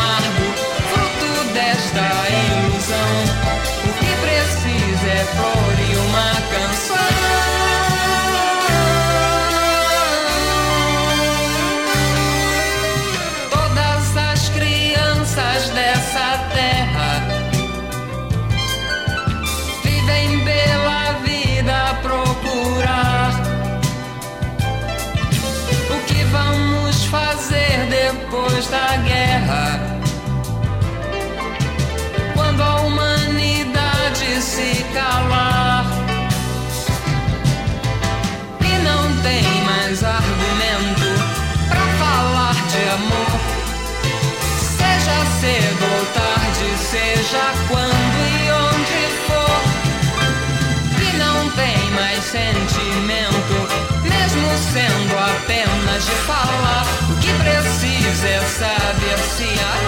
amargo, fruto desta ilusão. O que precisa é flor e uma canção. Todas as crianças dessa terra vivem pela vida a procurar o que vamos fazer depois da guerra, quando a humanidade se calar e não tem mais argumento pra falar de amor, seja cedo ou tarde, seja quando e onde for, e não tem mais sentimento, mesmo sendo apenas de falar. O que precisa é saber se